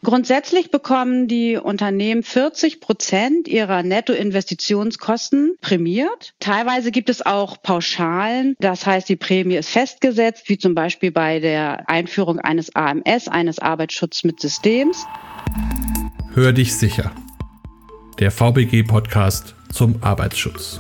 Grundsätzlich bekommen die Unternehmen 40% ihrer Nettoinvestitionskosten prämiert. Teilweise gibt es auch Pauschalen. Das heißt, die Prämie ist festgesetzt, wie zum Beispiel bei der Einführung eines AMS, eines Arbeitsschutz mit Systems. Hör dich sicher. Der VBG-Podcast zum Arbeitsschutz.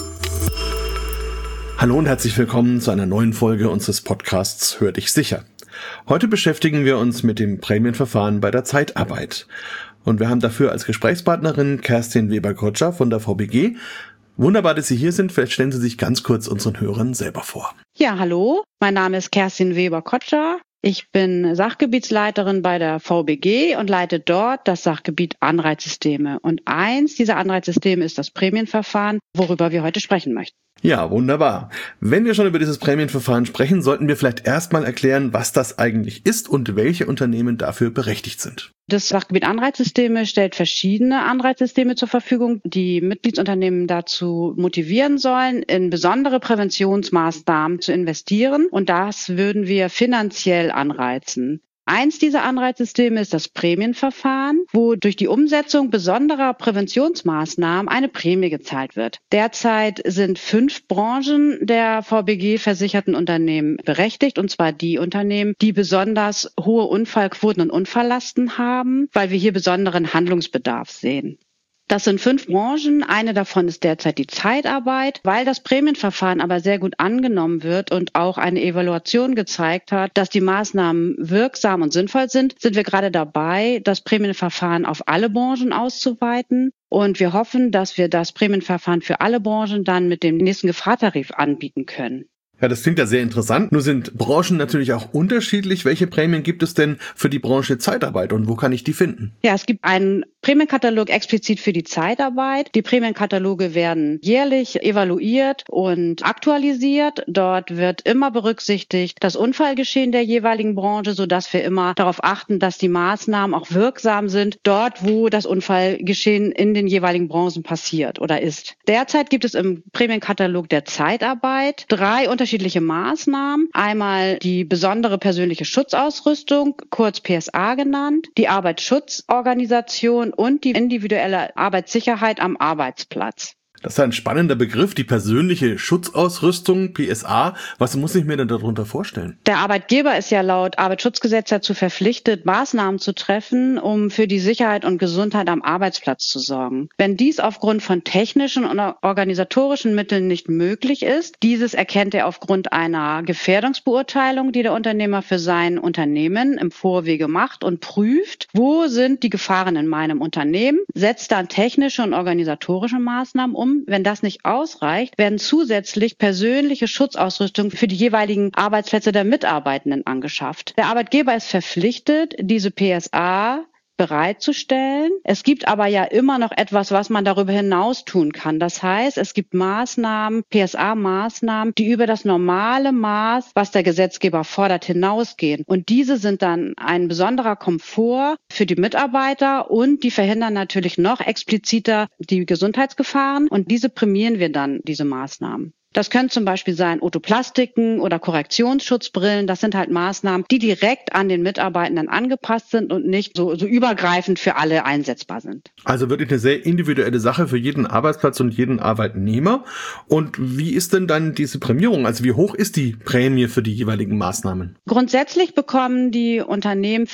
Hallo und herzlich willkommen zu einer neuen Folge unseres Podcasts Hör dich sicher. Heute beschäftigen wir uns mit dem Prämienverfahren bei der Zeitarbeit. Und wir haben dafür als Gesprächspartnerin Kerstin Weber-Kotscher von der VBG. Wunderbar, dass Sie hier sind. Vielleicht stellen Sie sich ganz kurz unseren Hörern selber vor. Ja, hallo. Mein Name ist Kerstin Weber-Kotscher. Ich bin Sachgebietsleiterin bei der VBG und leite dort das Sachgebiet Anreizsysteme. Und eins dieser Anreizsysteme ist das Prämienverfahren, worüber wir heute sprechen möchten. Ja, wunderbar. Wenn wir schon über dieses Prämienverfahren sprechen, sollten wir vielleicht erstmal erklären, was das eigentlich ist und welche Unternehmen dafür berechtigt sind. Das Sachgebiet Anreizsysteme stellt verschiedene Anreizsysteme zur Verfügung, die Mitgliedsunternehmen dazu motivieren sollen, in besondere Präventionsmaßnahmen zu investieren. Und das würden wir finanziell anreizen. Eins dieser Anreizsysteme ist das Prämienverfahren, wo durch die Umsetzung besonderer Präventionsmaßnahmen eine Prämie gezahlt wird. Derzeit sind 5 Branchen der VBG versicherten Unternehmen berechtigt, und zwar die Unternehmen, die besonders hohe Unfallquoten und Unfalllasten haben, weil wir hier besonderen Handlungsbedarf sehen. Das sind 5 Branchen. Eine davon ist derzeit die Zeitarbeit. Weil das Prämienverfahren aber sehr gut angenommen wird und auch eine Evaluation gezeigt hat, dass die Maßnahmen wirksam und sinnvoll sind, sind wir gerade dabei, das Prämienverfahren auf alle Branchen auszuweiten. Und wir hoffen, dass wir das Prämienverfahren für alle Branchen dann mit dem nächsten Gefahrtarif anbieten können. Ja, das klingt ja sehr interessant. Nur sind Branchen natürlich auch unterschiedlich. Welche Prämien gibt es denn für die Branche Zeitarbeit und wo kann ich die finden? Ja, es gibt einen Prämienkatalog explizit für die Zeitarbeit. Die Prämienkataloge werden jährlich evaluiert und aktualisiert. Dort wird immer berücksichtigt das Unfallgeschehen der jeweiligen Branche, sodass wir immer darauf achten, dass die Maßnahmen auch wirksam sind, dort, wo das Unfallgeschehen in den jeweiligen Branchen passiert oder ist. Derzeit gibt es im Prämienkatalog der Zeitarbeit 3 unterschiedliche Maßnahmen. Einmal die besondere persönliche Schutzausrüstung, kurz PSA genannt, die Arbeitsschutzorganisation und die individuelle Arbeitssicherheit am Arbeitsplatz. Das ist ein spannender Begriff, die persönliche Schutzausrüstung, PSA. Was muss ich mir denn darunter vorstellen? Der Arbeitgeber ist ja laut Arbeitsschutzgesetz dazu verpflichtet, Maßnahmen zu treffen, um für die Sicherheit und Gesundheit am Arbeitsplatz zu sorgen. Wenn dies aufgrund von technischen und organisatorischen Mitteln nicht möglich ist, dieses erkennt er aufgrund einer Gefährdungsbeurteilung, die der Unternehmer für sein Unternehmen im Vorwege macht und prüft, wo sind die Gefahren in meinem Unternehmen, setzt dann technische und organisatorische Maßnahmen um. Wenn das nicht ausreicht, werden zusätzlich persönliche Schutzausrüstung für die jeweiligen Arbeitsplätze der Mitarbeitenden angeschafft. Der Arbeitgeber ist verpflichtet, diese PSA bereitzustellen. Es gibt aber ja immer noch etwas, was man darüber hinaus tun kann. Das heißt, es gibt Maßnahmen, PSA-Maßnahmen, die über das normale Maß, was der Gesetzgeber fordert, hinausgehen. Und diese sind dann ein besonderer Komfort für die Mitarbeiter und die verhindern natürlich noch expliziter die Gesundheitsgefahren. Und diese prämieren wir dann, diese Maßnahmen. Das können zum Beispiel sein Otoplastiken oder Korrektionsschutzbrillen. Das sind halt Maßnahmen, die direkt an den Mitarbeitenden angepasst sind und nicht so übergreifend für alle einsetzbar sind. Also wirklich eine sehr individuelle Sache für jeden Arbeitsplatz und jeden Arbeitnehmer. Und wie ist denn dann diese Prämierung? Also wie hoch ist die Prämie für die jeweiligen Maßnahmen? Grundsätzlich bekommen die Unternehmen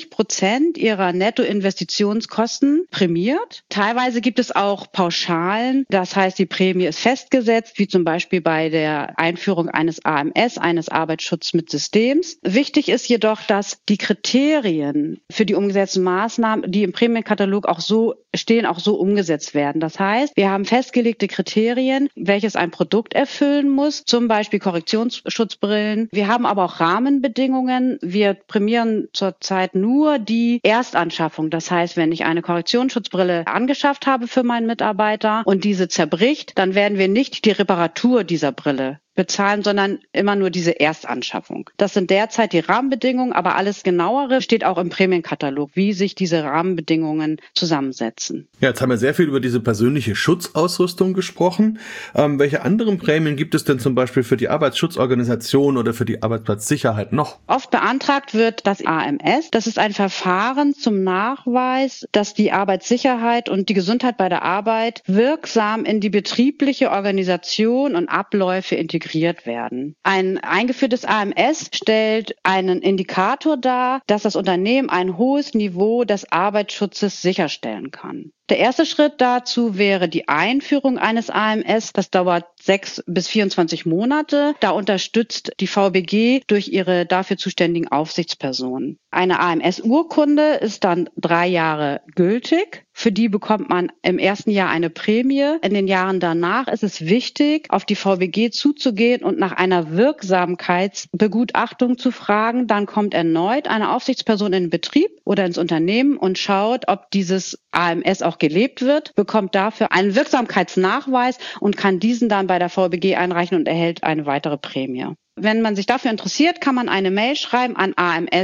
40% ihrer Nettoinvestitionskosten prämiert. Teilweise gibt es auch Pauschalen. Das heißt, die Prämie ist festgesetzt, wie zum Beispiel bei der Einführung eines AMS, eines Arbeitsschutz mit Systems. Wichtig ist jedoch, dass die Kriterien für die umgesetzten Maßnahmen, die im Prämienkatalog auch so stehen, auch so umgesetzt werden. Das heißt, wir haben festgelegte Kriterien, welches ein Produkt erfüllen muss, zum Beispiel Korrektionsschutzbrillen. Wir haben aber auch Rahmenbedingungen. Wir prämieren zurzeit nur die Erstanschaffung. Das heißt, wenn ich eine Korrektionsschutzbrille angeschafft habe für meinen Mitarbeiter und diese zerbricht, dann werden wir nicht die Reparatur dieser Brille bezahlen, sondern immer nur diese Erstanschaffung. Das sind derzeit die Rahmenbedingungen, aber alles Genauere steht auch im Prämienkatalog, wie sich diese Rahmenbedingungen zusammensetzen. Ja, jetzt haben wir sehr viel über diese persönliche Schutzausrüstung gesprochen. Welche anderen Prämien gibt es denn zum Beispiel für die Arbeitsschutzorganisation oder für die Arbeitsplatzsicherheit noch? Oft beantragt wird das AMS. Das ist ein Verfahren zum Nachweis, dass die Arbeitssicherheit und die Gesundheit bei der Arbeit wirksam in die betriebliche Organisation und Abläufe integriert werden. Ein eingeführtes AMS stellt einen Indikator dar, dass das Unternehmen ein hohes Niveau des Arbeitsschutzes sicherstellen kann. Der erste Schritt dazu wäre die Einführung eines AMS. Das dauert 6 bis 24 Monate. Da unterstützt die VBG durch ihre dafür zuständigen Aufsichtspersonen. Eine AMS-Urkunde ist dann 3 Jahre gültig. Für die bekommt man im ersten Jahr eine Prämie. In den Jahren danach ist es wichtig, auf die VBG zuzugehen und nach einer Wirksamkeitsbegutachtung zu fragen. Dann kommt erneut eine Aufsichtsperson in den Betrieb oder ins Unternehmen und schaut, ob dieses AMS auch gelebt wird, bekommt dafür einen Wirksamkeitsnachweis und kann diesen dann bei der VBG einreichen und erhält eine weitere Prämie. Wenn man sich dafür interessiert, kann man eine Mail schreiben an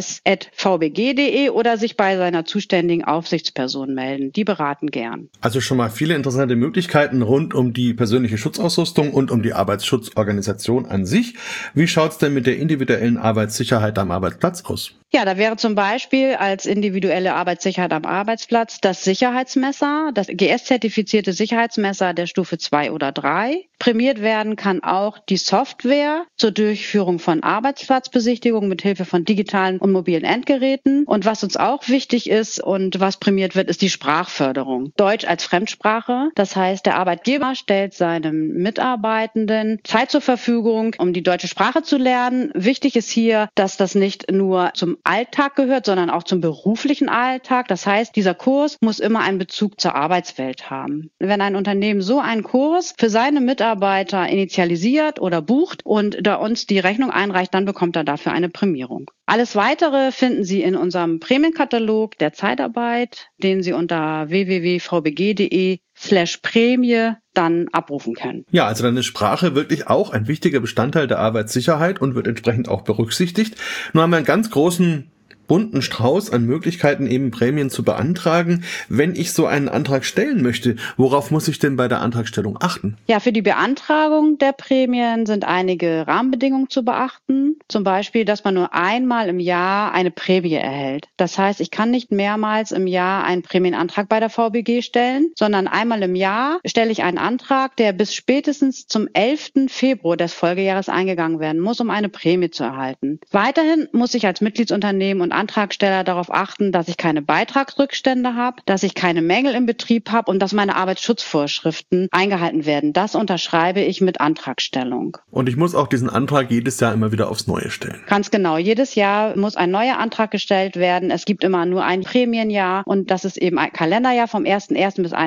ams@vbg.de oder sich bei seiner zuständigen Aufsichtsperson melden. Die beraten gern. Also schon mal viele interessante Möglichkeiten rund um die persönliche Schutzausrüstung und um die Arbeitsschutzorganisation an sich. Wie schaut's denn mit der individuellen Arbeitssicherheit am Arbeitsplatz aus? Ja, da wäre zum Beispiel als individuelle Arbeitssicherheit am Arbeitsplatz das Sicherheitsmesser, das GS-zertifizierte Sicherheitsmesser der Stufe 2 oder 3. Prämiert werden kann auch die Software zur Durchführung von Arbeitsplatzbesichtigungen mit Hilfe von digitalen und mobilen Endgeräten. Und was uns auch wichtig ist und was prämiert wird, ist die Sprachförderung. Deutsch als Fremdsprache. Das heißt, der Arbeitgeber stellt seinem Mitarbeitenden Zeit zur Verfügung, um die deutsche Sprache zu lernen. Wichtig ist hier, dass das nicht nur zum Alltag gehört, sondern auch zum beruflichen Alltag. Das heißt, dieser Kurs muss immer einen Bezug zur Arbeitswelt haben. Wenn ein Unternehmen so einen Kurs für seine Mitarbeiter initialisiert oder bucht und da uns die Rechnung einreicht, dann bekommt er dafür eine Prämierung. Alles Weitere finden Sie in unserem Prämienkatalog der Zeitarbeit, den Sie unter www.vbg.de/Prämie dann abrufen können. Ja, also dann ist Sprache wirklich auch ein wichtiger Bestandteil der Arbeitssicherheit und wird entsprechend auch berücksichtigt. Nun haben wir einen ganz großen bunten Strauß an Möglichkeiten, eben Prämien zu beantragen. Wenn ich so einen Antrag stellen möchte, worauf muss ich denn bei der Antragstellung achten? Ja, für die Beantragung der Prämien sind einige Rahmenbedingungen zu beachten. Zum Beispiel, dass man nur einmal im Jahr eine Prämie erhält. Das heißt, ich kann nicht mehrmals im Jahr einen Prämienantrag bei der VBG stellen, sondern einmal im Jahr stelle ich einen Antrag, der bis spätestens zum 11. Februar des Folgejahres eingegangen werden muss, um eine Prämie zu erhalten. Weiterhin muss ich als Mitgliedsunternehmen und Antragsteller darauf achten, dass ich keine Beitragsrückstände habe, dass ich keine Mängel im Betrieb habe und dass meine Arbeitsschutzvorschriften eingehalten werden. Das unterschreibe ich mit Antragstellung. Und ich muss auch diesen Antrag jedes Jahr immer wieder aufs Neue stellen. Ganz genau. Jedes Jahr muss ein neuer Antrag gestellt werden. Es gibt immer nur ein Prämienjahr und das ist eben ein Kalenderjahr vom 1.1. bis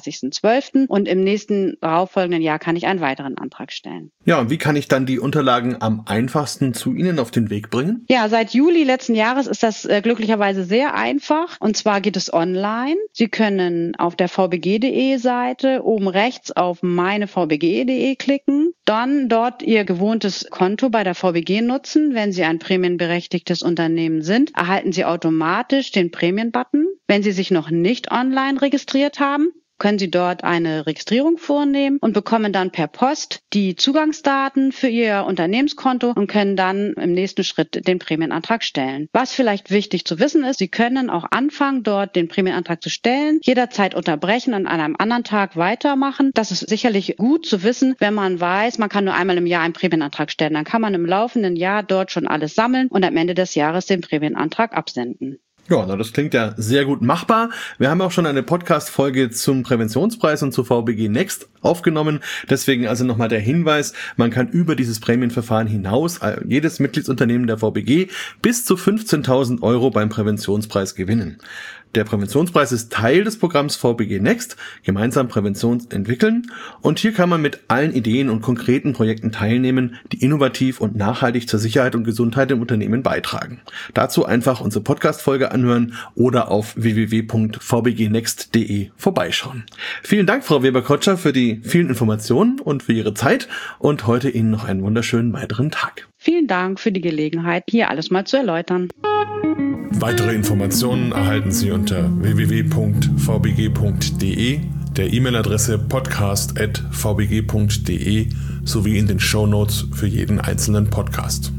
31.12. Und im nächsten darauffolgenden Jahr kann ich einen weiteren Antrag stellen. Ja, und wie kann ich dann die Unterlagen am einfachsten zu Ihnen auf den Weg bringen? Ja, seit Juli letzten Jahres ist das glücklicherweise sehr einfach. Und zwar geht es online. Sie können auf der vbg.de Seite oben rechts auf meinevbg.de klicken, dann dort Ihr gewohntes Konto bei der VBG nutzen. Wenn Sie ein prämienberechtigtes Unternehmen sind, erhalten Sie automatisch den Prämienbutton. Wenn Sie sich noch nicht online registriert haben, können Sie dort eine Registrierung vornehmen und bekommen dann per Post die Zugangsdaten für Ihr Unternehmenskonto und können dann im nächsten Schritt den Prämienantrag stellen. Was vielleicht wichtig zu wissen ist, Sie können auch anfangen, dort den Prämienantrag zu stellen, jederzeit unterbrechen und an einem anderen Tag weitermachen. Das ist sicherlich gut zu wissen, wenn man weiß, man kann nur einmal im Jahr einen Prämienantrag stellen. Dann kann man im laufenden Jahr dort schon alles sammeln und am Ende des Jahres den Prämienantrag absenden. Ja, das klingt ja sehr gut machbar. Wir haben auch schon eine Podcast-Folge zum Präventionspreis und zu VBG Next aufgenommen. Deswegen also nochmal der Hinweis, man kann über dieses Prämienverfahren hinaus jedes Mitgliedsunternehmen der VBG bis zu 15.000 € beim Präventionspreis gewinnen. Der Präventionspreis ist Teil des Programms VBG Next, gemeinsam Prävention entwickeln. Und hier kann man mit allen Ideen und konkreten Projekten teilnehmen, die innovativ und nachhaltig zur Sicherheit und Gesundheit im Unternehmen beitragen. Dazu einfach unsere Podcast-Folge anhören oder auf www.vbgnext.de vorbeischauen. Vielen Dank, Frau Weber-Kotscher, für die vielen Informationen und für Ihre Zeit und heute Ihnen noch einen wunderschönen weiteren Tag. Vielen Dank für die Gelegenheit, hier alles mal zu erläutern. Weitere Informationen erhalten Sie unter www.vbg.de, der E-Mail-Adresse podcast@vbg.de sowie in den Shownotes für jeden einzelnen Podcast.